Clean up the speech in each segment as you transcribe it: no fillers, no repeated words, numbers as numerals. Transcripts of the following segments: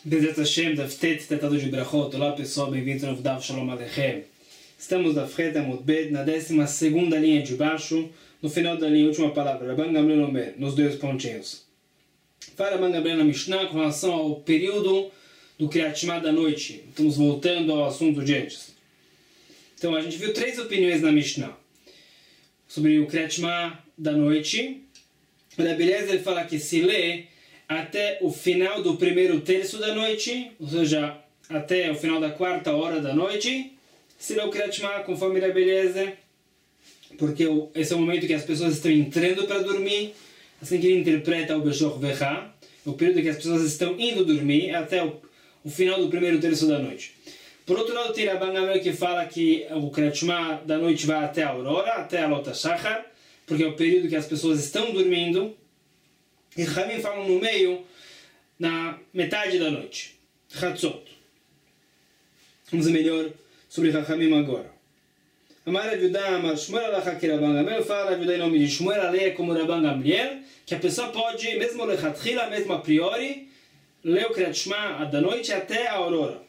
Bezat Hashem, Daf Tet, Tratado de Brachot. Olá pessoal, bem-vindos ao Daf Shalom Aleichem. Estamos na Freta Mutbet, na 12ª linha de baixo, no final da linha, última palavra, Rabban Gamliel Omer, nos dois pontinhos. Fala Rabban Gamliel na Mishnah com relação ao período do Kriyat Shema da noite. Estamos voltando ao assunto de antes. Então a gente viu 3 opiniões na Mishnah sobre o Kriyat Shema da noite. O Rabbi Eliezer fala que se lê até o final do primeiro terço da noite, ou seja, até o final da 4ª hora da noite, se lê o Kriyat Shema conforme Rabbi Eliezer, porque esse é o momento que as pessoas estão entrando para dormir, assim que ele interpreta o Beshoch Vecha, o período que as pessoas estão indo dormir, até o final do primeiro terço da noite. Por outro lado, tem Rabban Gamliel que fala que o Kriyat Shema da noite vai até a aurora, até a Lota Shachar, porque é o período que as pessoas estão dormindo, e Ramim falam no meio, na metade da noite. Chatzot. Vamos ver melhor sobre Ramim agora. Amar Rav Yehuda, Amar Shmuel Alacha que Rabban Gamliel fala, Rav Yehuda em nome de Shmuel, a lei é como Rabban Gamliel, que a pessoa pode, mesmo lechatchila, mesmo a priori, ler o Kriyat Shema da noite até a aurora.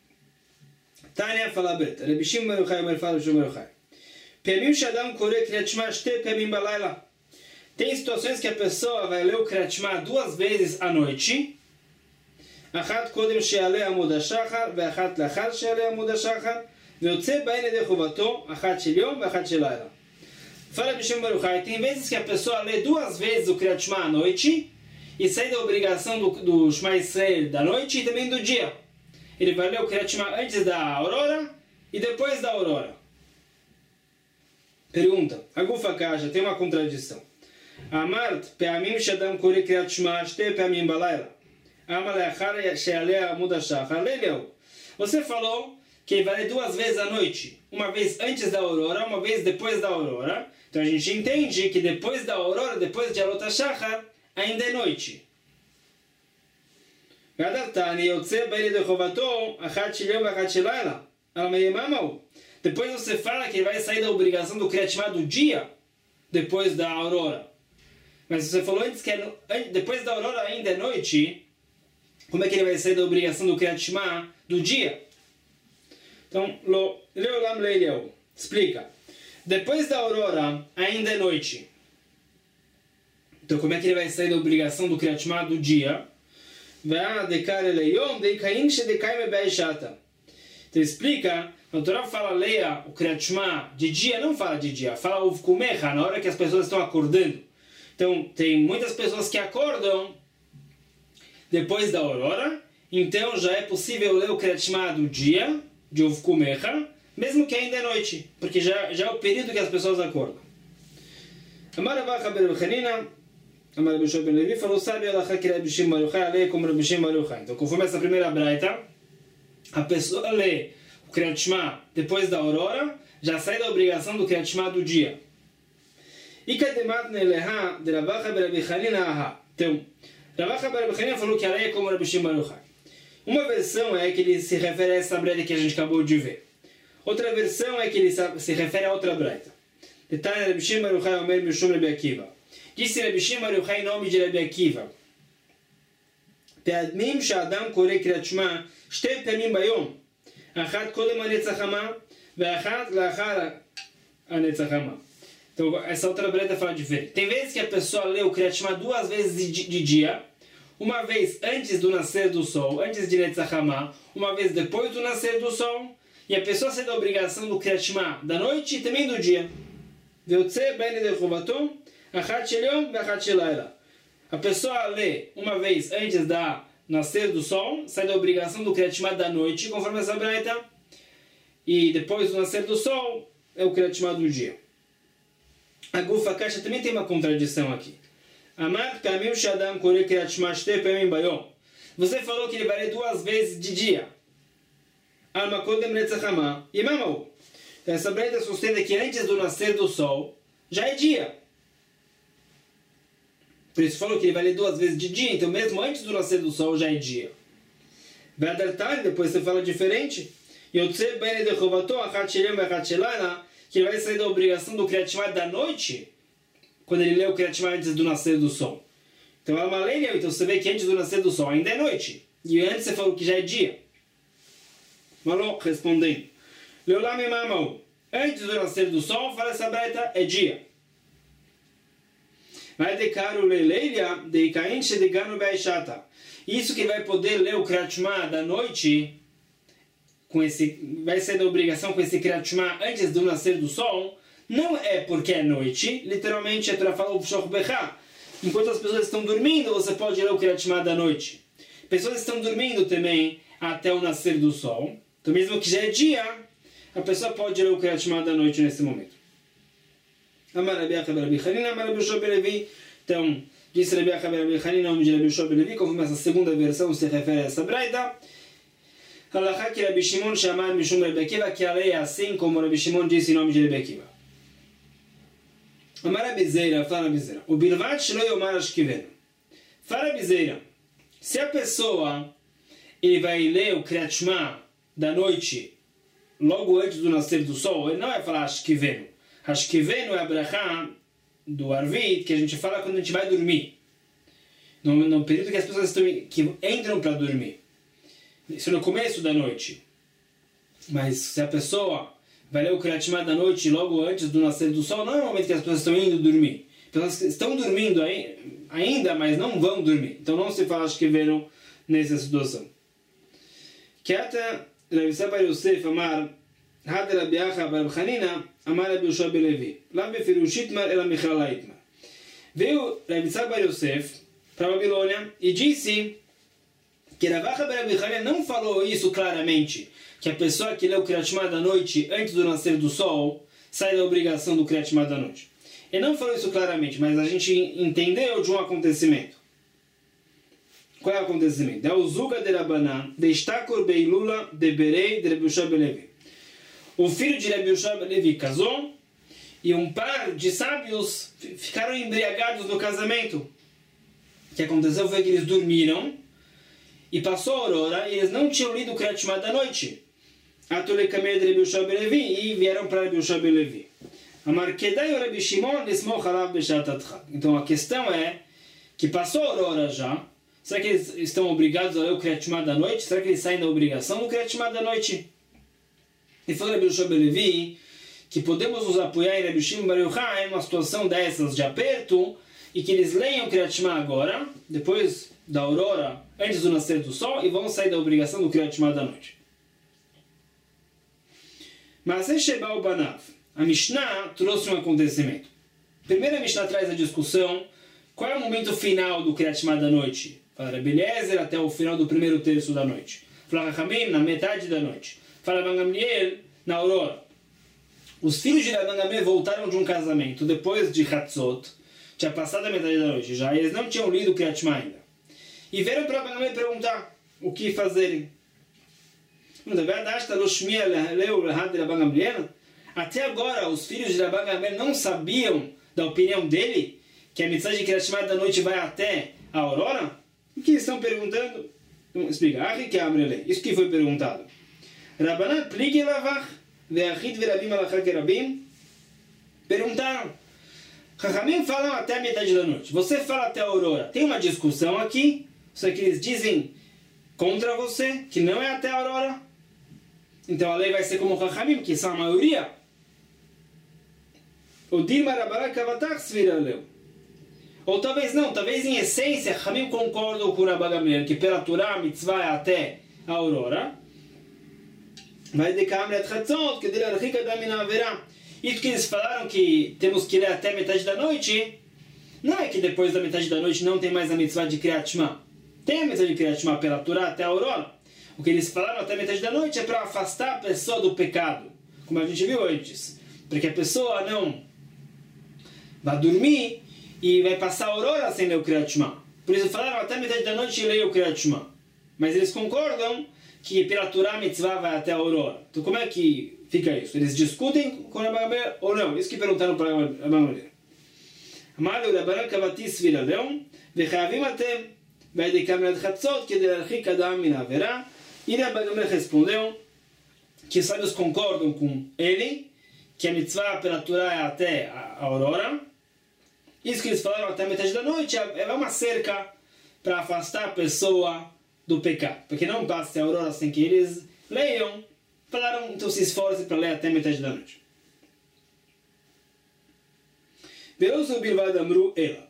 Tânia fala Breta, Rabbi Shimon Bar Yochai, Omer fala Rabbi Shimon Bar Yochai. Pemim Shadam Kore Kriyat Shema Shte Pemim Balayla. Tem situações que a pessoa vai ler o Kriyat Shema 2 vezes à noite. Achat Kodem She'aleh Amud HaShachar ve'achat Lachar She'aleh Amud HaShachar ve'yotze ba'en yedei chuvato Achat Shel Yom ve'achat Shel Layla. Fala Rabbi Shimon Bar Yochai, tem vezes que a pessoa lê 2 vezes o Kriyat Shema à noite e sai da obrigação do Shema Yisrael da noite e também do dia. Ele vai ler o Kriyat Shema antes da aurora e depois da aurora. Pergunta, Agufa Kasha, tem uma contradição. Amart, Pe'amim Shadam Kore Kriyat Shema Shte Pe'amim Balayla. Amar Le'achar She'aleh Amud HaShachar Leileu. Você falou que ele vai ler 2 vezes à noite. Uma vez antes da aurora, uma vez depois da aurora. Então a gente entende que depois da aurora, depois de Alot HaShachar, ainda é noite. Gadartani Yotze Ba'en Yedei Chovato Achat Shel Yom ve'achat Shel Layla. Depois você fala que ele vai sair da obrigação do Kriyat Shema do dia, depois da aurora. Mas você falou antes que depois da aurora ainda é noite, como é que ele vai sair da obrigação do Kriyat Shema do dia? Então, Leolam Leileu, explica. Depois da aurora ainda é noite. Então, como é que ele vai sair da obrigação do Kriyat Shema do dia? Então, explica. A Torá fala, leia o Kriyat Shema de dia, não fala de dia, fala uvkumecha, na hora que as pessoas estão acordando. Então, tem muitas pessoas que acordam depois da aurora, então já é possível ler o Kriyat Shema do dia, de uvkumecha, mesmo que ainda é noite, porque já é o período que as pessoas acordam. Amar Ravacha ben Rabi Chanina, Amar Rabbi Shimon ben Levi, falou, sabe Alacha que Rabbi Shimon Bar Yochai, a lei é como Rabbi Shimon Bar Yochai. Então, conforme essa primeira braita, a pessoa lê o Kriyat Shema depois da aurora, já sai da obrigação do Kriyat Shema do dia. Então, Ravacha ben Rabi Chanina falou que a lei é como Rabbi Shimon Bar Yochai. Uma versão é que ele se refere a essa braita que a gente acabou de ver. Outra versão é que ele se refere a outra braita. Detalhe, Rabbi Shimon Bar Yochai Omer Mishum Rabbi Akiva. Disse Rabbi Shimon Bar Yochai em nome de Rabbi Akiva. Pe'admim she'adam kore Kriyat Shema shte pamim bayom. Achat kodem hanetzach hama ve'achat la'achar hanetzach hama. Então, essa outra breita fala diferente. Tem vezes que a pessoa lê o Kriyat Shema 2 vezes de dia, uma vez antes do nascer do sol, antes de Netzach Hama, uma vez depois do nascer do sol, e a pessoa sai da obrigação do Kriyat Shema da noite e também do dia. Ve'yotze ba'en yedei chuvato achat shel yom ve'achat shel layla. A pessoa lê uma vez antes da nascer do sol, sai da obrigação do Kriyat Shema da noite, conforme essa breita, e depois do nascer do sol, é o Kriyat Shema do dia. A Gufa Kasha também tem uma contradição aqui. Amar Pamim Shadam Kore Kriyat Shema Shte Pamim Bayom. Você falou que ele vai ler 2 vezes de dia. Alma Kodem Netzach Hama Yemamau. Essa breita sustenta que antes do nascer do sol, já é dia. Por isso falou que ele vai ler 2 vezes de dia, então mesmo antes do nascer do sol já é dia. Verdertar, depois você fala diferente. Yotze Ba'en Yedei Chovato Achat Shel Yom ve'achat Shel Layla, que ele vai sair da obrigação do Kriyat Shema da noite, quando ele lê o Kriyat Shema antes do nascer do sol. Então é uma lei, então você vê que antes do nascer do sol ainda é noite. E antes você falou que já é dia. Maló, respondendo. Leolam e mamau. Antes do nascer do sol, fala essa braita, é dia. Vai decar o leileia de Caim chedegano beishata. Isso que vai poder ler o Kriyat Shema da noite, vai ser da obrigação com esse Kriyat Shema antes do nascer do sol, não é porque é noite, literalmente a Torá fala o Pshoch Bechá. Enquanto as pessoas estão dormindo, você pode ler o Kriyat Shema da noite. Pessoas estão dormindo também até o nascer do sol. Então mesmo que já é dia, a pessoa pode ler o Kriyat Shema da noite nesse momento. Amar Rabi Acha Rabi Chanina, Amar Rabi Yoshua ben Levi. Então, disse Rabi Acha Rabi Chanina, nome de Rabi Yoshua ben Levi, conforme essa segunda versão se refere a essa braita. Halachá que Rabi Shimon chamar Mishum Rabi Akiva, que a lei é assim como Rabi Shimon disse em nome de Rabi Akiva. Amar Rabi Zeira, fala Rabi Zeira. O Bilvat Shelo Yomar Ashkivenu. Fala Rabi Zeira. Se a pessoa ele vai ler o Kriyat Shema da noite, logo antes do nascer do sol, ele não vai falar Ashkivenu. Ashkivenu é a brachá do Arvit que a gente fala quando a gente vai dormir. No período que as pessoas que entram para dormir. Isso é no começo da noite. Mas se a pessoa vai ler o Kriyat Shema da noite logo antes do nascer do sol, não é o momento que as pessoas estão indo dormir. As pessoas estão dormindo ainda, mas não vão dormir. Então não se fala Ashkivenu nessa situação. Que até Rabi Saba Yosef amar Had Rabi Acha Bar Chanina amar Rabi Yoshua ben Levi. Lá befirushit mar ela michala itmar. Veio Rabi Saba Yosef para a Babilônia e disse que Rabi Acha Bar Chanina não falou isso claramente, que a pessoa que lê o Kriyat Shema da noite antes do nascer do sol sai da obrigação do Kriyat Shema da noite. Ele não falou isso claramente, mas a gente entendeu de um acontecimento. Qual é o acontecimento? É o Zuga de Rabanan, de Ishtakur Beilula de Berei de Rabi Yoshua ben Levi. O filho de Rabi Yoshua ben Levi casou e um par de sábios ficaram embriagados no casamento. O que aconteceu foi que eles dormiram e passou a aurora e eles não tinham lido o Kriyat Shema da noite. Atole Kamei de Rabi Yoshua ben Levi e vieram para Rabi Yoshua ben Levi. Amar Kedai o Rabi Shimon nismoch alav beshat adchak. Então a questão é que passou a aurora já. Será que eles estão obrigados a ler o Kriyat Shema da noite? Será que eles saem da obrigação do Kriyat Shema da noite? E falou Rabi Yoshua ben Levi que podemos nos apoiar em Rabi Shimon bar Yochai em uma situação dessas de aperto e que eles leiam o Kriyat Shema agora, depois da aurora, antes do nascer do sol, e vão sair da obrigação do Kriyat Shema da noite. Mas Sheba o Banav, a Mishnah trouxe um acontecimento. Primeiro a Mishnah traz a discussão qual é o momento final do Kriyat Shema da noite. Fala Rabbi Eliezer até o final do primeiro terço da noite. Fala Rachamim na metade da noite. Fala Rabban Gamliel na aurora. Os filhos de Rabban Gamliel voltaram de um casamento depois de Hatzot. Tinha passado a metade da noite já. Eles não tinham lido o Kriyat Shema ainda. E vieram para Rabban Gamliel perguntar o que fazerem. Até agora os filhos de Rabban Gamliel não sabiam da opinião dele que a mitzvah de Kriyat Shema da noite vai até a aurora? O que estão perguntando? Então, explica. Isso que foi perguntado. Rabanan pligi lavach ve'achid ve'rabim alachak rabim. Perguntaram. Chachamim falam até a metade da noite. Você fala até a aurora. Tem uma discussão aqui. Só que eles dizem contra você, que não é até a aurora. Então a lei vai ser como Chachamim, que são a maioria. O Dilma Rabanan kavatach svira leu. Ou talvez não, talvez em essência, Hamim concordam com o Rabban Gamliel que pela Torá a mitzvah é até a aurora. Vai de Kamlet Chatzot, que dele archica da mina haverá. Isso que eles falaram que temos que ler até metade da noite, não é que depois da metade da noite não tem mais a mitzvah de Kriyat Shema. Tem a mitzvah de Kriyat Shema pela Torá até a aurora. O que eles falaram até metade da noite é para afastar a pessoa do pecado, como a gente viu antes. Para que a pessoa não vá dormir e vai passar a aurora sem ler o Kriyat Shema. Por isso falaram até metade da noite e leia o Kriyat Shema. Mas eles concordam que pela Torá a mitzvah vai até a aurora. Então como é que fica isso? Eles discutem com o Rabban Gamliel ou não? Isso que perguntaram para o Rabban Gamliel. Amar o Rabbanan kavatis viradão, vechavim atem, vai de Kamlet Chatzot, que dele archic adam min haverá. E o Rabban Gamliel respondeu que os sábios concordam com ele, que a mitzvah pela Torá é até a aurora. Isso que eles falaram até a metade da noite é uma cerca para afastar a pessoa do pecado, porque não passe a aurora sem que eles leiam. Falaram, então se esforce para ler até metade da noite. Veloso bilvad amru ela.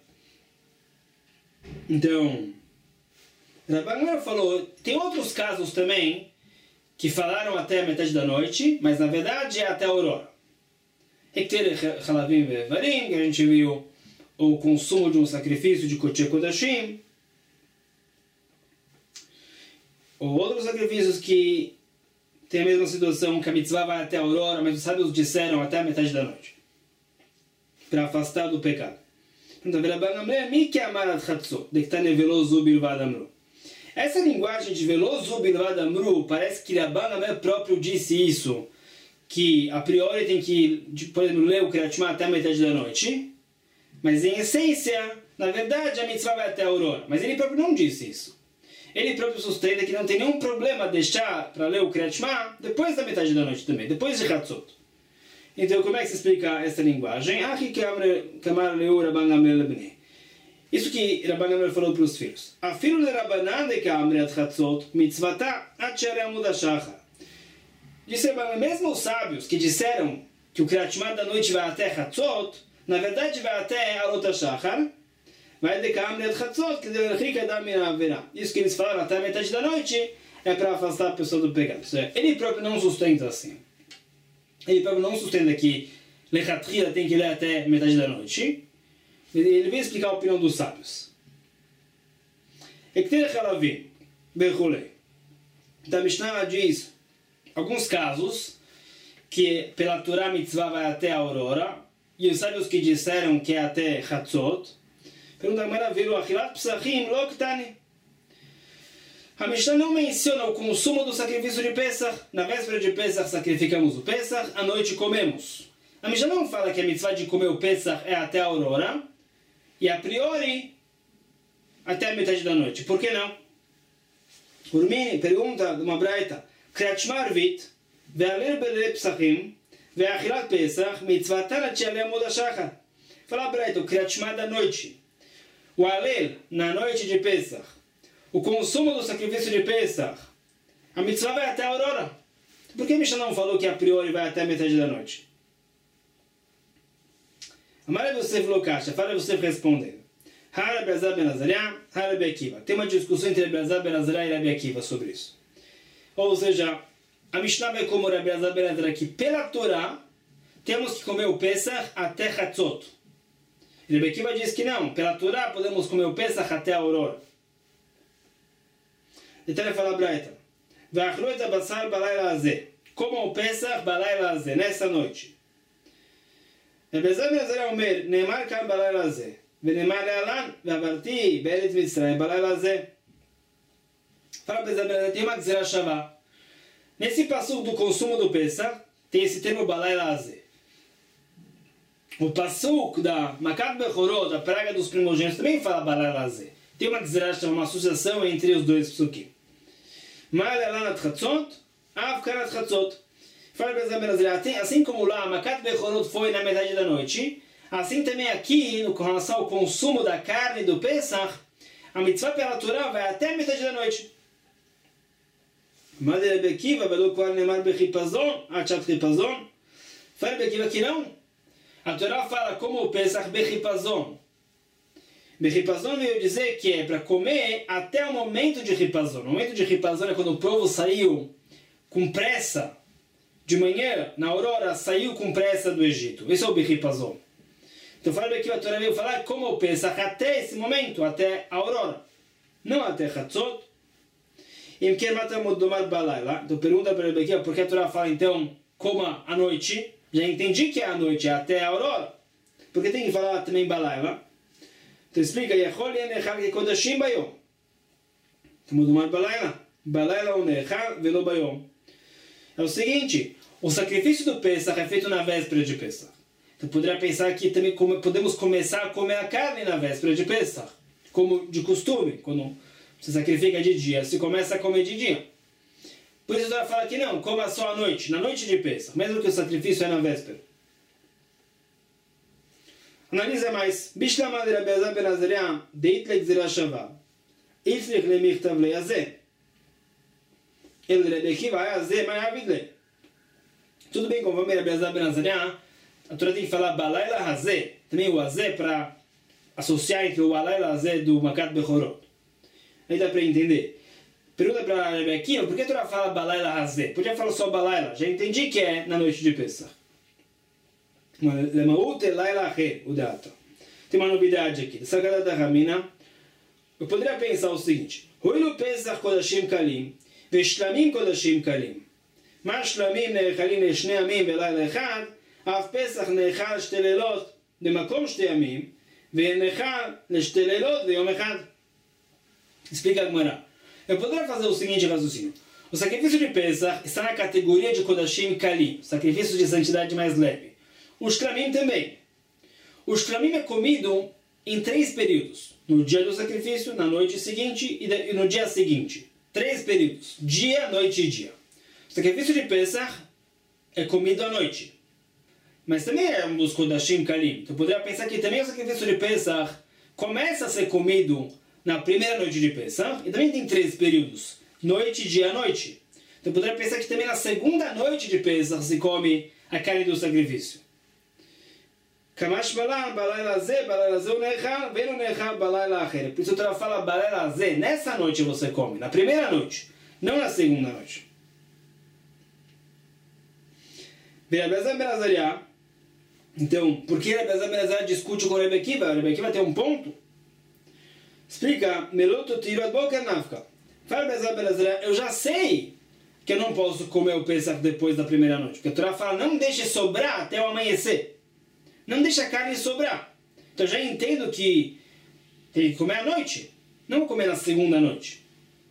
Então, Rabban Gamliel falou, tem outros casos também que falaram até a metade da noite, mas na verdade é até a aurora. Hekter Chalavim Vevarim, que a gente viu o consumo de um sacrifício de Kodesh Kodashim, ou outros sacrifícios que tem a mesma situação, que a mitzvah vai até a aurora, mas os sábios disseram até a metade da noite, para afastar do pecado. Então, Rabban Gamliel, mi que amarat chatzot, de que está neveloso bilvad amru. Essa linguagem de veloso bilvad amru, parece que Rabban Gamliel próprio disse isso, que a priori tem que, por exemplo, ler o Kriyat Shema até a metade da noite, mas em essência, na verdade, a mitzvah vai até a aurora. Mas ele próprio não disse isso. Ele próprio sustenta que não tem nenhum problema deixar para ler o Kriyat Shema depois da metade da noite também, depois de Chatzot. Então, como é que se explica essa linguagem? Isso que Rabban Gamliel falou para os filhos. Afilo de Rabbanan de Kamre at Chatzot, mitzvata at shere amud hashachar. Disse Rabban, mesmo os sábios que disseram que o Kriyat Shema da noite vai até Chatzot, na verdade vai até Alot HaShachar, vai de Kamre at Chatzot, que deu rica da minha haverá. Isso que eles falaram até a metade da noite é para afastar a pessoa do pecado. Ele próprio não sustenta assim. Ele próprio não sustenta que Lechatria tem que ler até metade da noite. Ele vem explicar a opinião dos sábios. Ekter Chalavim, Bechulei. Então a Mishnah diz alguns casos que pela Torá mitzvah vai até a aurora, e os sábios que disseram que é até Chatzot. Pergunta maravilha, Achilat Psachim Loktani. A Mishnah não menciona o consumo do sacrifício de Pesach. Na véspera de Pesach sacrificamos o Pesach, à noite comemos. A Mishnah não fala que a mitzvah de comer o Pesach é até a aurora, e a priori até a metade da noite. Por que não? Por mim, pergunta de uma braita, Kriyat Shema Arvit, ve'aler belei Psachim, ve'achilat Pesach, mitzvatan at shere amud hashachar. Fala a braita, o Kriyat Shema da noite, o Alel na noite de Pesach, o consumo do sacrifício de Pesach, a mitzvah vai até a aurora. Por que Mishnah não falou que a priori vai até a metade da noite? Amar Yosef Lokasha, fala Yosef respondendo. Rabbi Elazar ben Azariah, Rabbi Akiva. Tem uma discussão entre Rabbi Elazar ben Azariah e Rabbi Akiva sobre isso. Ou seja, a Mishnah vai como Rabbi Elazar ben Azariah que pela Torá temos que comer o Pesach até Chatzot. E Rabbi Akiva diz que não, pela Torá podemos comer o Pesach até a aurora. Então ele fala a Braita. V'achlu et habasar balayla hazeh. Comam o Pesach balayla hazeh, nessa noite. Rabbi Elazar ben Azariah omer, neemar kan balayla hazeh. ונאמר להלן, ועברתי בארץ מצרים בלילה הזה. Fala para Isabel, tem uma gzera shavá. Nesse passuco do consumo do Pesach, tem esse termo balayla hazeh. O passuco da Makat Bechorot, da praga dos primogênitos, também fala balayla hazeh. Tem uma gzera shavá, uma associação entre os dois psukim. Ma'al elan at chatzot, av karat chatzot. Fala para Isabel, assim como lá, Makat Bechorot foi na metade da noite, assim também aqui, com relação ao consumo da carne do Pesach, a mitzvah pela Torá vai até a metade da noite. Mas Rabbi Akiva, velo qual neemar bechipazon, achat chipazon. Fala Rabbi Akiva que não. A Torá fala como o Pesach bechipazon. Bechipazon veio dizer que é para comer até o momento de chipazon. O momento de chipazon é quando o povo saiu com pressa, de manhã, na aurora, saiu com pressa do Egito. Esse é o bechipazon. Então fala que a Torá veio falar como o Pesach até esse momento, até a aurora. Não até Chatzot. Então pergunta para ele por que a Torá fala então coma à noite. Já entendi que é à noite, é até a aurora. Porque tem que falar também balayla. Então explica, é o seguinte, o sacrifício do Pesach é feito na véspera de Pesach. Então poderia pensar que também podemos começar a comer a carne na véspera de Pesach, como de costume, quando se sacrifica de dia, se começa a comer de dia. Por isso ela fala que não, coma só à noite, na noite de Pesach, mesmo que o sacrifício é na véspera. Analisa mais. Bishlama de Rabbi Elazar ben Azariah, deit legzera shava. Iflich lemichtav leyazeh. ele Rebbe Akiva Azeh Mayavidle. Tudo bem, conforme Rabbi Elazar ben Azariah, a Torá tem que falar Balayla Hazeh, também o Hazeh para associar entre o Balayla Hazeh do Makat Bechorot. Aí dá para entender. Pergunta para Rebbe Akiva, por que a Torá fala Balayla Hazeh? Podia falar só Balayla, já entendi que é na noite de Pesach. Lemaut Elaila Acher, o data. Tem uma novidade aqui, dessa Sagada da Ramina. Eu poderia pensar o seguinte: Hoilu Pesach Kodashim Kalim, Veshlamim Kodashim Kalim. Mas Shlamim Nechalim Leshnei Amim Belaila Echad, Av Pesach Nechal Shtelelot Bemakom Shtei Amim, Venechal Leshtelelot Veyom Echad. Explica a Gemara. Eu poderia fazer o seguinte raciocínio: o sacrifício de Pesach está na categoria de Kodashim Kalim, sacrifício de santidade mais leve. O Shlamim também. O Shlamim é comido em 3 períodos. No dia do sacrifício, na noite seguinte e no dia seguinte. 3 períodos. Dia, noite e dia. O sacrifício de Pesach é comido à noite. Mas também é um dos Kodashim Kalim. Então poderia pensar que também o sacrifício de Pesach começa a ser comido na primeira noite de Pesach. E também tem 3 períodos. Noite, dia, noite. Então poderia pensar que também na segunda noite de Pesach se come a carne do sacrifício. Kamash Balan, Balayla Zeh, Balayla Zeh, Nechal, Veno Nechal, Balayla Acher. Por isso o Torá fala Balayla Zeh, nessa noite você come, na primeira noite, não na segunda noite. Rabbi Elazar ben Azariah, então, por que Rabbi Elazar ben Azariah discute com Rebbe Akiva? Rebbe Akiva tem um ponto. Explica, Meloto tiro ad boker nafka. Fala Rabbi Elazar ben Azariah, eu já sei que eu não posso comer o Pesach depois da primeira noite. Porque a Torá fala, não deixe sobrar até o amanhecer. Não deixa a carne sobrar. Então já entendo que tem que comer à noite. Não comer na segunda noite.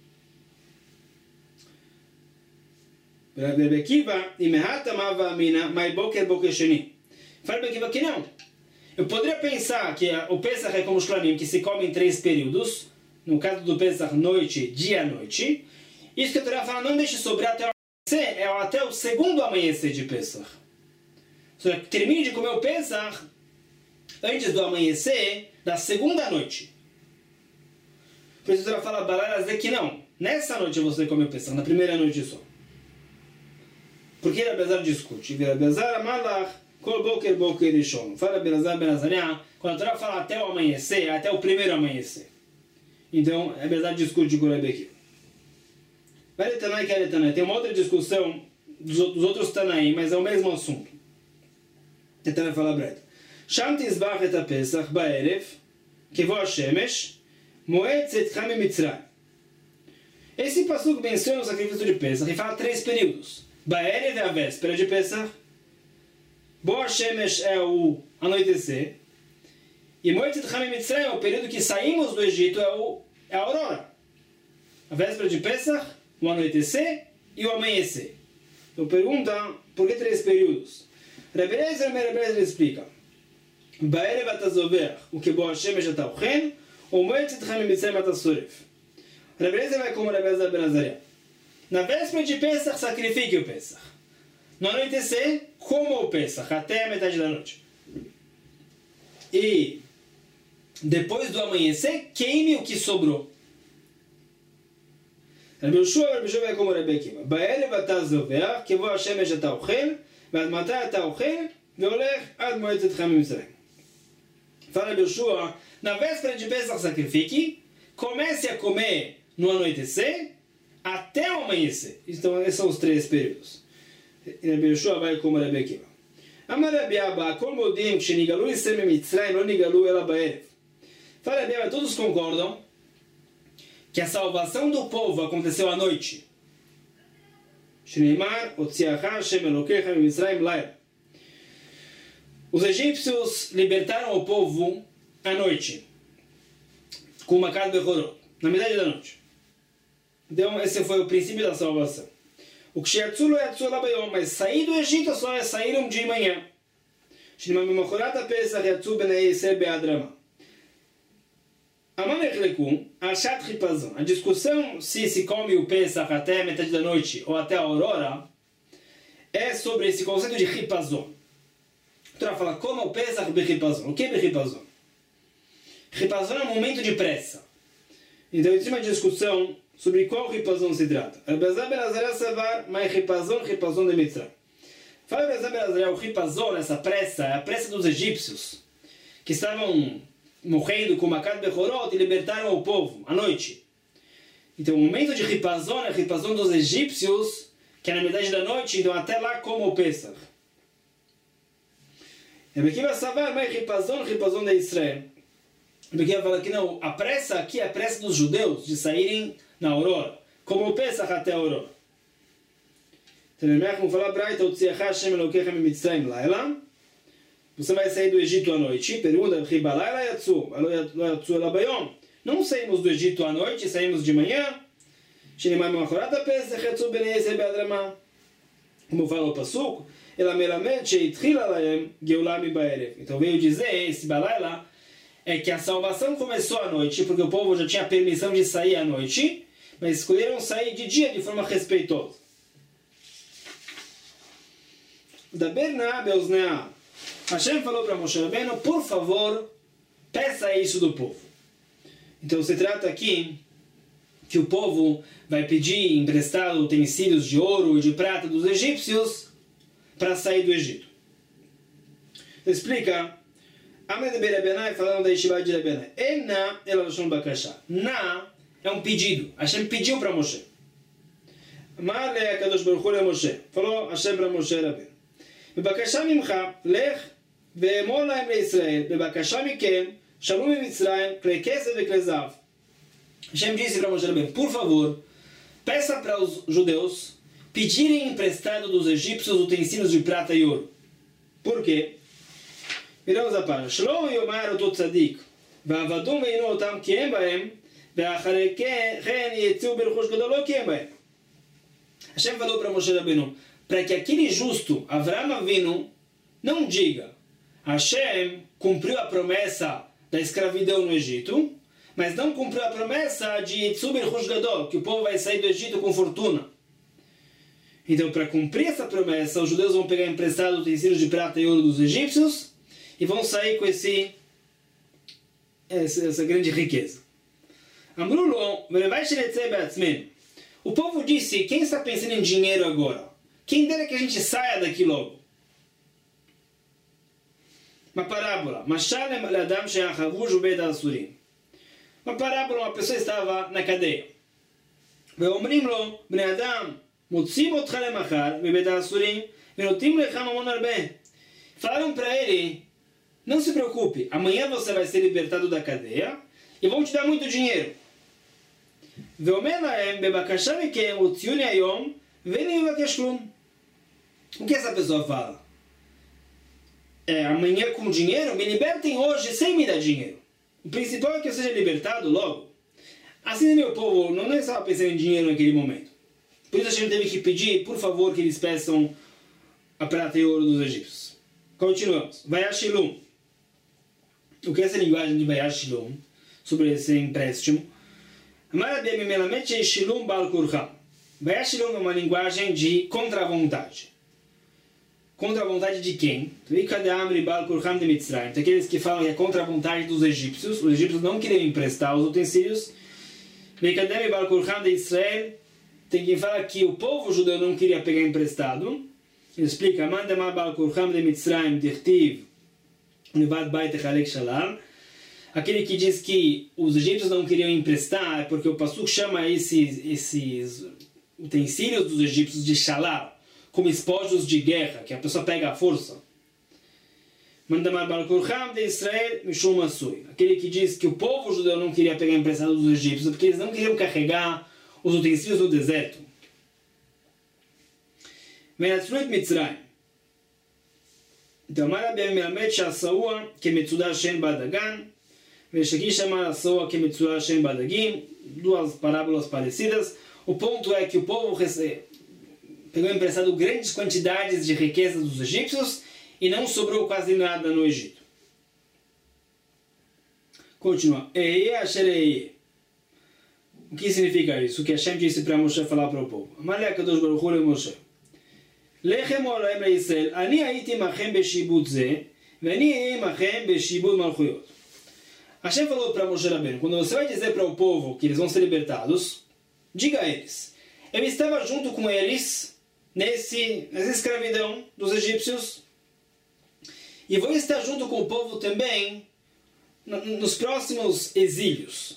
Rebbe Akiva, Imehata Mava Amina, Mai Boker Boker Sheni. Fala Rebbe Akiva que não. Eu poderia pensar que o Pesach é como o Shlamim, que se come em 3 períodos. No caso do Pesach, noite, dia, noite. Isso que a Torá fala, não deixe sobrar até o amanhecer, é até o segundo amanhecer de Pesach. Termine de comer o Pesach antes do amanhecer da segunda noite. Por isso a Torá fala Balayla Zeh que não. Nessa noite você come o Pesach, na primeira noite só. Por que Rabbi Elazar discute? Rabbi Elazar Amalach Kol Boker Boker Rishon. Fala Rabbi Elazar ben Azariah, quando a Torá fala até o amanhecer, é até o primeiro amanhecer. Então Rabbi Elazar discute com o Rebbe Akiva. Tem uma outra discussão dos outros Tanaim, mas é o mesmo assunto. Tentando falar breve. Sham tizbach et ha-Pesach ba'erev, kevo ha-Shemesh, moed tzedcha mi-Mitzrayim. Esse passuco menciona o sacrifício de Pesach e fala 3 períodos. Ba'erev é a véspera de Pesach, Bo ha-Shemesh é o anoitecer, e moed tzedcha mi-Mitzrayim é o período que saímos do Egito, é a aurora. A véspera de Pesach, o anoitecer e o amanhecer. Então pergunta, por que 3 períodos? Rebbe Elazar explica. Ba'erev ata zover, ukebo ha-Shemesh ata ochen, ou moed tzedcha mi-Mitzrayim ata soref. Rebbe Elazar vai como Rabbi Elazar ben Azariah. Na véspera de Pesach, sacrifique o Pesach. No anoitecer, coma o Pesach, até a metade da noite. E depois do amanhecer, queime o que sobrou. Rabbi Yoshua vai como Rebbe Akiva. Ba'erev ata zover, ukebo ha-Shemesh ata ochen, ועד מתי אתה אוכל, והולך עד מועד צאתך ממצרים. Fala Rabbi Yoshua, na véspera de Pesach sacrifique, comece a comer no anoitecer até o amanhecer. Então esses são os 3 períodos. Rabbi Yoshua vai como Rebbe Akiva. Amar Rabbi Abba, kol modim כשניגלו ישראל ממצרים לא ניגלו אלא בערב. Fala Rabbi Abba, todos concordam que a salvação do povo aconteceu à noite. Os egípcios libertaram o povo à noite, com uma Makat Bechorot, na metade da noite. Então esse foi o princípio da salvação. O que mas sair do Egito só saíram de manhã. A discussão se come o Pesach até a metade da noite ou até a aurora é sobre esse conceito de Chipazon. A Torá fala, coma o Pesach bechipazon. O que é bechipazon? Chipazon é um momento de pressa. Então existe uma discussão Sobre qual ripazon se trata? Elazar ben Azariah Savar, mas ripazon de Mitzrayim. Fala Elazar ben Azariah, o ripazon, essa pressa, é a pressa dos egípcios, que estavam morrendo com Makat Bechorot e libertaram o povo à noite. Então o momento de ripazon é o ripazon dos egípcios, que é na metade da noite, então até lá como o Pesach. Rebbe Akiva Savar, mas ripazon de Israel. Rebbe Akiva fala que não, a pressa aqui é a pressa dos judeus de saírem na aurora, como o Pesach até a aurora. Então, como fala a Braita, você vai sair do Egito à noite. Pergunta, não saímos do Egito à noite, saímos de manhã. Como fala o Passuco, então veio dizer, esse balayla, é que a salvação começou à noite, porque o povo já tinha permissão de sair à noite, mas escolheram sair de dia de forma respeitosa. Da Berna Beoznea, Hashem falou para Moshe Rabbeinu, por favor, peça isso do povo. Então se trata aqui que o povo vai pedir emprestado utensílios de ouro e de prata dos egípcios para sair do Egito. Então, explica, Amed Berebenai, falando da Yeshiva de Rebenai, Ena Elashon Bakashá. Na é um pedido. Hashem pediu para Moshe. Amar le Akadosh Baruch Hu le Moshe. Falou Hashem para Moshe Rabbeinu. בבקשה ממך, לך ואמור להם לישראל, בבקשה מכם, שמעו ממצרים, כלי כסף וכלי זהב. Hashem disse para Moshe Rabbeinu, por favor, peça para os judeus pedirem emprestado dos egípcios utensílios de prata e ouro. Por quê? Viramos a página. שלא יאמר אותו צדיק, ועבדו ועינו אותם כי הם בהם, ואחרי כן יצאו ברכוש גדול לא כי הם בהם. Hashem falou para Moshe Rabbeinu, para que aquele justo, Avraham Avinu, não diga, Hashem cumpriu a promessa da escravidão no Egito, mas não cumpriu a promessa de Yitzub el-Hush Gadol, que o povo vai sair do Egito com fortuna. Então, para cumprir essa promessa, os judeus vão pegar emprestado utensílios de prata e ouro dos egípcios e vão sair com essa grande riqueza. Amrulo, o povo disse, quem está pensando em dinheiro agora? Quem dera que a gente saia daqui logo? Uma parábola. Uma parábola, uma pessoa estava na cadeia. Falaram para ele, não se preocupe, amanhã você vai ser libertado da cadeia e vão te dar muito dinheiro. O que essa pessoa fala? Amanhã com dinheiro, me libertem hoje sem me dar dinheiro. O principal é que eu seja libertado logo. Assim, meu povo não estava pensando em dinheiro naquele momento. Por isso a gente teve que pedir, por favor, que eles peçam a prata e ouro dos egípcios. Continuamos. Vayashilum. O que é essa linguagem de Vayashilum? Sobre esse empréstimo. Vayashilum é uma linguagem de contra-vontade. Contra a vontade de quem? Então, aqueles que falam que é contra a vontade dos egípcios. Os egípcios não queriam emprestar os utensílios. De Israel. Tem quem fala que o povo judeu não queria pegar emprestado. Ele explica: aquele que diz que os egípcios não queriam emprestar é porque o Passuco chama esses utensílios dos egípcios de Shalal, como espojos de guerra, que a pessoa pega à força. De Israel, aquele que diz que o povo judeu não queria pegar emprestado dos egípcios porque eles não queriam carregar os utensílios do deserto. Então, duas parábolas parecidas. O ponto é que o povo pegou emprestado grandes quantidades de riquezas dos egípcios e não sobrou quase nada no Egito. Continua. O que significa isso? O que Hashem disse para Moshe falar para o povo. Amalek Kadosh Baruch Hu Moshe. Lechem olaim leIsrael, ani haiti machem beshibud ze, ve'ani ei machem beshibud malchuyot. Hashem falou para Moshe Rabbeinu, quando você vai dizer para o povo que eles vão ser libertados, diga a eles, eu estava junto com eles nessa escravidão dos egípcios e vou estar junto com o povo também nos próximos exílios.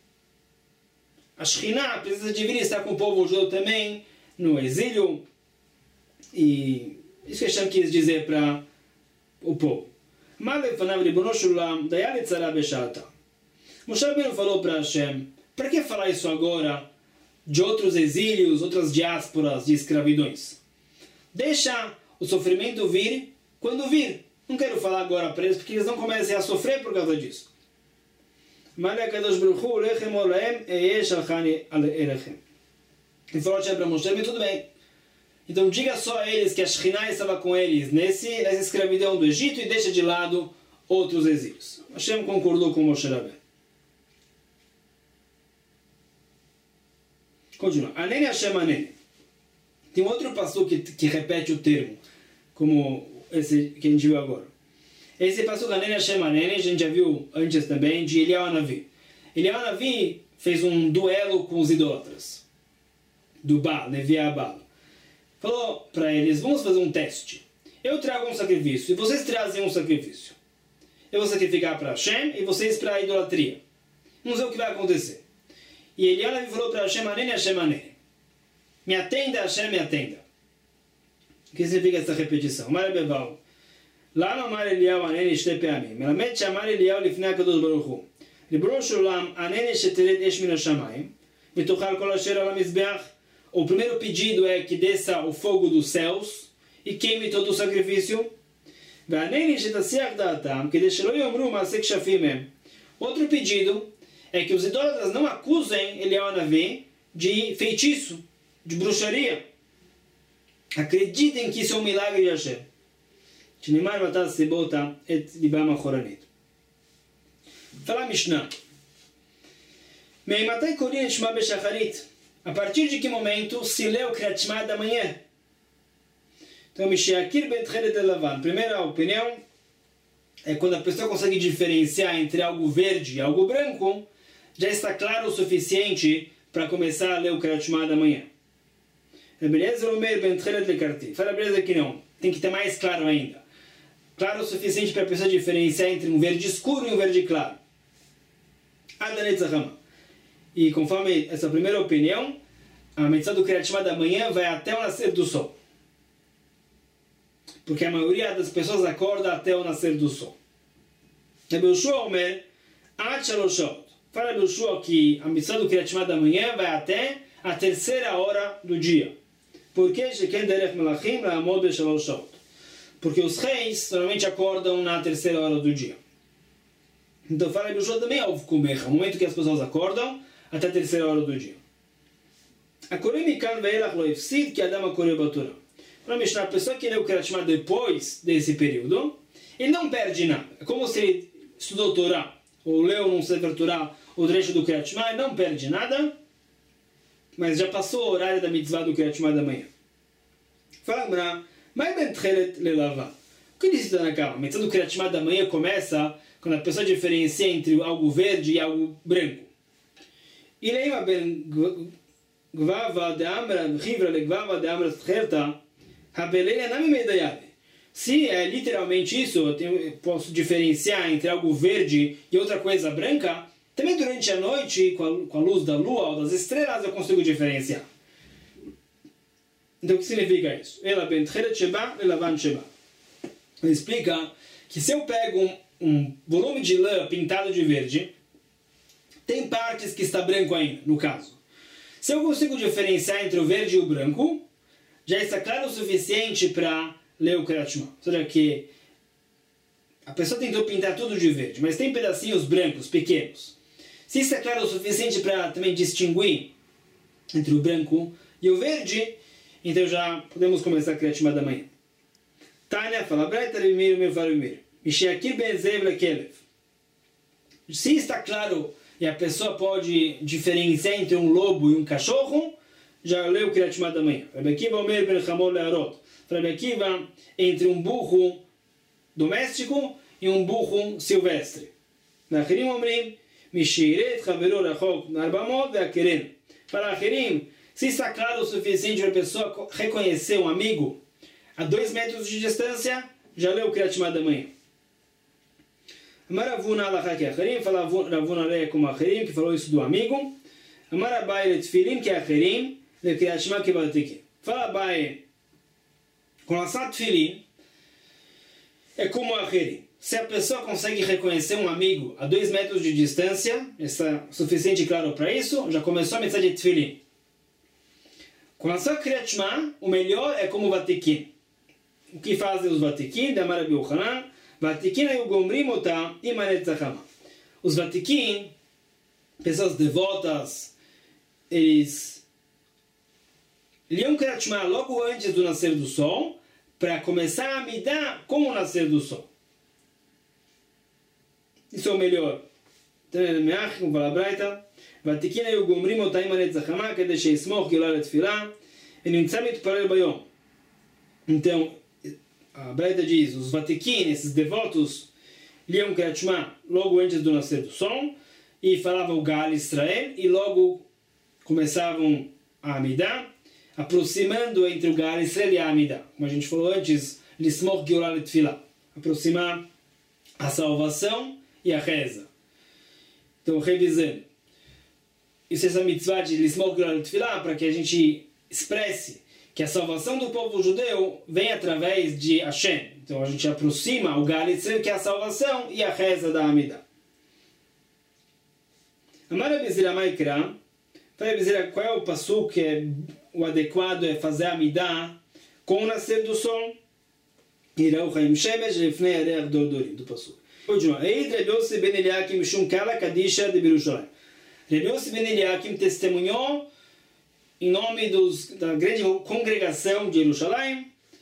A Shekhinah precisa de vir estar com o povo judeu também no exílio. E isso que Hashem quis dizer para o povo. Moshe Rabbeinu falou para Hashem, para que falar isso agora de outros exílios, outras diásporas de escravidões? Deixa o sofrimento vir quando vir. Não quero falar agora para eles, porque eles não comecem a sofrer por causa disso. Ele falou para Moshe, tudo bem. Então diga só a eles que a Shekhinah estava com eles nessa escravidão do Egito e deixa de lado outros exílios. Hashem concordou com Moshe Rabbeinu. Continua. Anene Hashem Anene. Tem outro passuco que repete o termo, como esse que a gente viu agora. Esse passuco Anene Hashem Anene, a gente já viu antes também, de Eliyahu Hanavi. Eliyahu Hanavi fez um duelo com os idólatras do Baal, Neviah Baal. Falou para eles, vamos fazer um teste. Eu trago um sacrifício e vocês trazem um sacrifício. Eu vou sacrificar para Hashem e vocês para a idolatria. Vamos ver o que vai acontecer. E Eliyahu falou para Hashem, Anene, Hashem, Anene. Me atenda, Hashem, me atenda. O que significa essa repetição? Mara Beval. Lama Amar Eliyahu, Anene, Shte Peamim. Melamed Shamar Eliyahu Lifnei HaKadosh Baruch Hu. Libro Shulam, Anene, Sheteret Esh Min HaShamayim. Vitochal Kol Asher Al HaMizbeach. O primeiro pedido é que desça o fogo dos céus e queime todo o sacrifício. Outro pedido é que os idólatras não acusem Eliyahu Hanavi de feitiço, de bruxaria. Acreditem que isso é um milagre de Hashem. Fala Mishnah. Meimatai korin et shema beshacharit. A partir de que momento se lê o Kriyat Shema da manhã? Então, Mishiakir ben Tchelet Lavan. Primeira opinião é quando a pessoa consegue diferenciar entre algo verde e algo branco, já está claro o suficiente para começar a ler o Kriyat Shema da manhã. Beleza, Omer ben Tchelet Lekarti. Fala beleza que não. Tem que ter mais claro ainda. Claro o suficiente para a pessoa diferenciar entre um verde escuro e um verde claro. Adanet Zahama. E conforme essa primeira opinião, a mitzvah do Kriyat Shema da manhã vai até o nascer do sol. Porque a maioria das pessoas acorda até o nascer do sol. Rabbi Yoshua Omer, Ad Shalosh Shaot. Fala Rabbi Yoshua que a mitzvah do Kriyat Shema da manhã vai até a terceira hora do dia. Por que? Sheken derech melachim la'amod be'shalosh shaot. Porque os reis normalmente acordam na terceira hora do dia. Então fala Rabbi Yoshua também ao comer, o momento que as pessoas acordam, até a terceira hora do dia. A pessoa que lê o Kriyat Shema depois desse período, ele não perde nada. É como se ele estudou Torá, ou leu num Sefer Torá o trecho do Kriyat Shema, ele não perde nada, mas já passou o horário da mitzvah do Kriyat Shema da manhã. Fala, mas ben tchelet lelava. O que diz na cama? A mitzvah do Kriyat Shema da manhã começa quando a pessoa diferencia entre algo verde e algo branco. E leima ben gvava de amra, chivra le gvava de amra tcherta, habeleia nami medayave. Se é literalmente isso, eu posso diferenciar entre algo verde e outra coisa branca, também durante a noite, com a luz da lua ou das estrelas, eu consigo diferenciar. Então o que significa isso? Ela ben tchelet sheba, ela van sheba. Ele explica que se eu pego um volume de lã pintado de verde, tem partes que está branco ainda, no caso. Se eu consigo diferenciar entre o verde e o branco, já está claro o suficiente para ler o Kriyat Shema. Ou seja, que a pessoa tentou pintar tudo de verde, mas tem pedacinhos brancos, pequenos. Se está claro o suficiente para também distinguir entre o branco e o verde, então já podemos começar a Kriyat Shema da manhã. Tânia fala, Breita Rimir, meu Farimir. Mishiakir ben Zev lekelev. Se está claro e a pessoa pode diferenciar entre um lobo e um cachorro, já leu o Kriyat Shema da manhã. Rabbi Akiva Omer ben Chamor le'arot. Rabbi Akiva, entre um burro doméstico e um burro silvestre. Nachirim Omrim, Mishiret Chavero Rachok Narbamot ve'akeren. Fala Acherim, se está claro o suficiente para a pessoa reconhecer um amigo a 2 metros de distância, já leu o Kriyat Shema da manhã. Amar Ravuna Alachá que é Acherim, fala Ravuna Leia como Acherim, que falou isso do amigo. Amar Abai Letfilim que é Acherim, le Kriyat Shema que Baltiki. Fala Abai, com relação a Tfilim, é como Acherim. Se a pessoa consegue reconhecer um amigo a 2 metros de distância, está suficiente claro para isso, já começou a mensagem de Tfilim. Com relação a Kriyat Shema, o melhor é como Vatikin. O que fazem os Vatikin, da Amar Rabbi Yochanan, Vatikin aí o Gomrim Otá e Manet Zachama. Os Vatikin, pessoas devotas, eles liam Kriyat Shema logo antes do nascer do sol, para começar a midar com o nascer do sol. Isso é o melhor. Como fala a Braita, Vatikin aí o Gomrim Otá e Manet Zachama, que deixa Esmoch Gilal Etfilá, e Nimtzá Mitparel Bayom. Então, a Braita diz, os Vatikin, esses devotos, liam Kriyat Shema logo antes do nascer do sol, e falavam o Gal Israel, e logo começavam a Amidah, aproximando entre o Gal Israel e a Amidah. Como a gente falou antes, Lismoch Gilal Etfilá, aproximar a salvação e a reza. Então, revisando, isso é essa mitzvah de Lismoch Gilal Etfilá, para que a gente expresse que a salvação do povo judeu vem através de Hashem. Então a gente aproxima o Gal Israel, que é a salvação, e a reza da Amidah. Amar Rabbi Zera Maikra, qual é o passuque que é o adequado é fazer a Amidah com o nascer do sol? Irau Chaim Shemesh Lefnei Areach Dordorim, do passuque. Continua. Eid Rabbi Yossi ben Eliakim Shum Kala Kadisha de Birushalayim. Rabbi Yossi ben Eliakim testemunhou em nome da grande congregação de Jerusalém,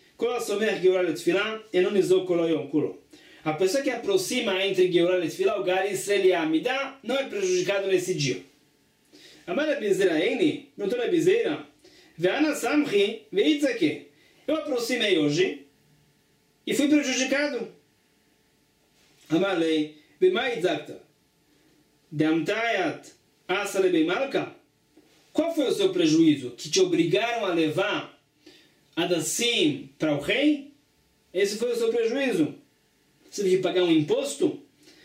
a pessoa que aproxima entre Georah e Tfilah, o Gal Israel e a Amidah, não é prejudicado nesse dia. Amar Rabbi Zera Eini, perguntou Rabbi Zera, Ve'ana Samchi ve'itzake. Eu aproximei hoje e fui prejudicado. Amar Lei, B'ma itzakta, De'amtayat asale b'malka. Qual foi o seu prejuízo? Que te obrigaram a levar Adassim para o rei? Esse foi o seu prejuízo? Você teve que pagar um imposto?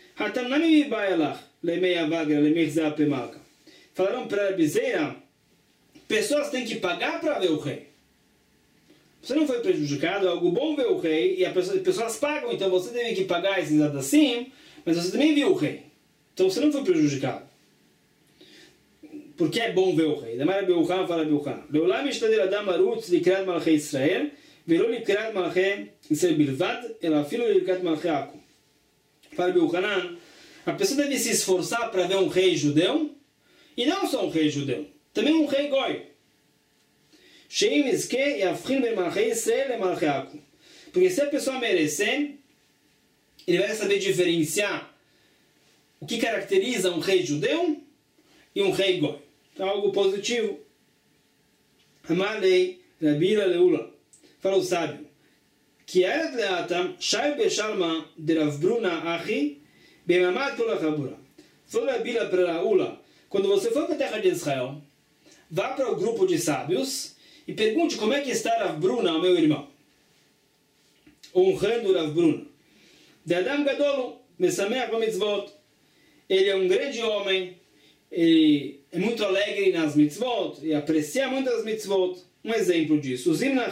Falaram para a Bizeira, pessoas têm que pagar para ver o rei. Você não foi prejudicado, é algo bom ver o rei, e as pessoas pagam, então você teve que pagar esses Adassim, mas você também viu o rei. Então você não foi prejudicado. Porque é bom ver o rei. Damar Rabbi Yochanan fala Rabbi Yochanan. Leolam yishtadel adam arutz likrat malchei Israel, velo likrat malchei Israel bilvad, ela afilo likrat malchei Akum. Fala Rabbi Yochanan, a pessoa deve se esforçar para ver um rei judeu, e não só um rei judeu, também um rei goi. Sheim izke yavchin ben malchei Israel e malchei Akum. Porque se a pessoa merecer, ele vai saber diferenciar o que caracteriza um rei judeu e um rei goi. Então, algo positivo. Amalei Rabira Leula. Fala o sábio. Que era leatam shai beshalma de Rav Bruna achi bemamad kol achabura. Falou Rabira para Leula, quando você for para a terra de Israel, vá para o grupo de sábios e pergunte como é que está Rav Bruna, meu irmão. Honrando Rav Bruna. De Adam Gadolu, mesameach b'mitzvot. Ele é um grande homem, ele é muito alegre nas mitzvot e aprecia muito as mitzvot. Um exemplo disso.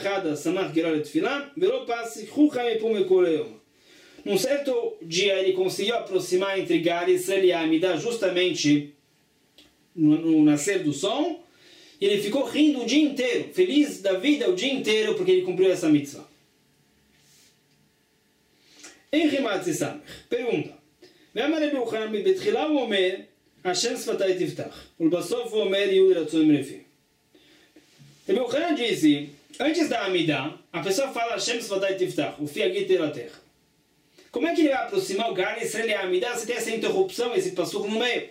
Num certo dia ele conseguiu aproximar entre Gal Israel e a Amidah justamente no nascer do sol, e ele ficou rindo o dia inteiro, feliz da vida o dia inteiro, porque ele cumpriu essa mitzvah. Em Rimat Samech, pergunta: Ve'amar Rabbi Yochanan betchila הוא אומר השם שפתיי תפתח ולבסוף הוא אומר יהיו רצון לפי. Rabbi Yochanan disse, antes da Amidah, a pessoa fala Hashem Sfatai Tiftach, o Fiagit Elater. Como é que ele vai aproximar o Gal Israel e a Amidah se tem essa interrupção, esse passuco no meio?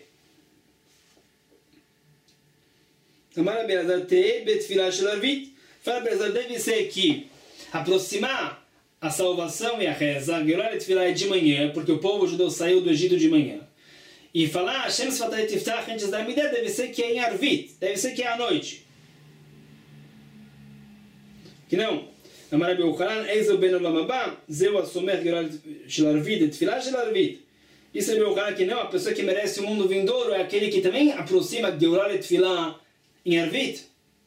Amar Abelazar Tei Betfilah Shel Arvit. Fala Abelazar, deve ser que aproximar a salvação e a reza, Gerar et Tfilah é de manhã, porque o povo judeu saiu do Egito de manhã. E falar Hashem Sfatai Tiftach antes da Amidah deve ser que é em Arvit, deve ser que é à noite. Que não. אמר רבי יוחנן, איזו בין עולם הבא, זהו הסומך גורל של ערבית, תפילה של ערבית. Isso é Yohanan que não, a pessoa que merece o mundo vindouro é aquele que também aproxima de orar e tefilá em Arvit.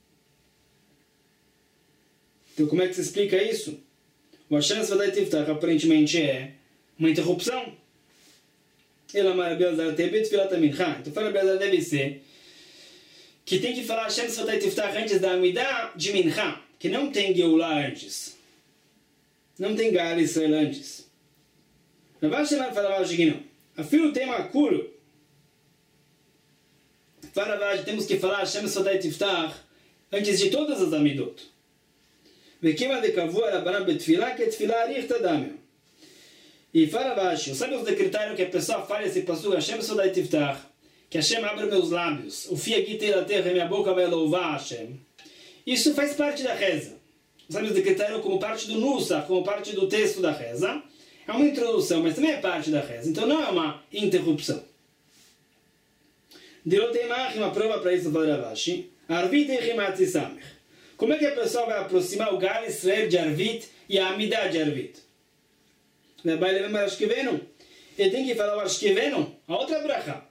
Então como é que se explica isso? O Hashem Sfatai Tiftach aparentemente é uma interrupção. Ele amar Rabbi Elazar Tebet Tfilat Mincha. Então fala Rabbi Elazar deve ser que tem que falar Hashem Sfatai Tiftach antes da Amidah de Mincha, que não tem Geulah antes. Não tem Gal Israel antes. Rav Shemar fala o seguinte, afilo tem Makul. Fala Rav, temos que falar Hashem Sfatai Tiftach antes de todas as Amidot. Vekima de Kavua Rabbanan Betfilah que Tfilah Arich Tadamel. E fala Rashi, sabe o decretário que a pessoa fala esse passuco, Hashem Sfatai Tiftach, que Hashem abre meus lábios, o fia guite da terra e minha boca vai louvar Hashem. Isso faz parte da reza. Sabe o decretário como parte do Nusach, como parte do texto da reza. É uma introdução, mas também é parte da reza. Então não é uma interrupção. Dirotemach, uma prova para isso, fala Rashi, Arvit e Rimatzi Samech. Como é que a pessoa vai aproximar o Gal Israel de Arvit e a Amidah de Arvit? Ele tem que falar o Ashkevenu, a outra bracha.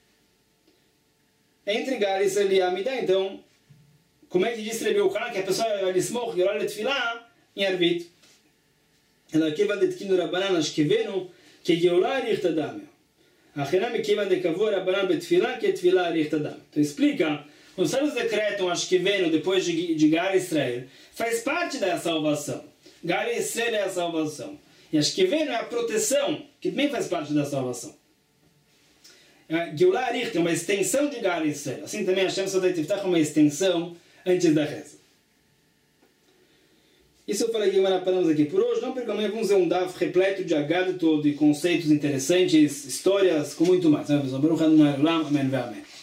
Entre Gal Israel e a Amidah, então, como é que diz Rabbi Yochanan que a pessoa vai lismoch, gerar le tefilá em Arvit? Ela keva de tkinu Rabbanan Ashkevenu, que geolá arich tadamel. Achenam keva de kavua Rabbanan betfilá, que tefilá arich tadamel. Então explica, quando os sábios decretam Ashkevenu depois de Gal Israel, faz parte da salvação. Gal Israel é a salvação. E Ashkevenu é a proteção, que também faz parte da salvação. Geulah Arich é uma extensão de Gal Israel. Assim também Hashem Sfatai Tiftach é uma extensão antes da reza. Isso eu falei que paramos aqui por hoje. Não perca, amanhã vamos ver um daf repleto de Agadah, de conceitos interessantes, histórias, com muito mais. Amém.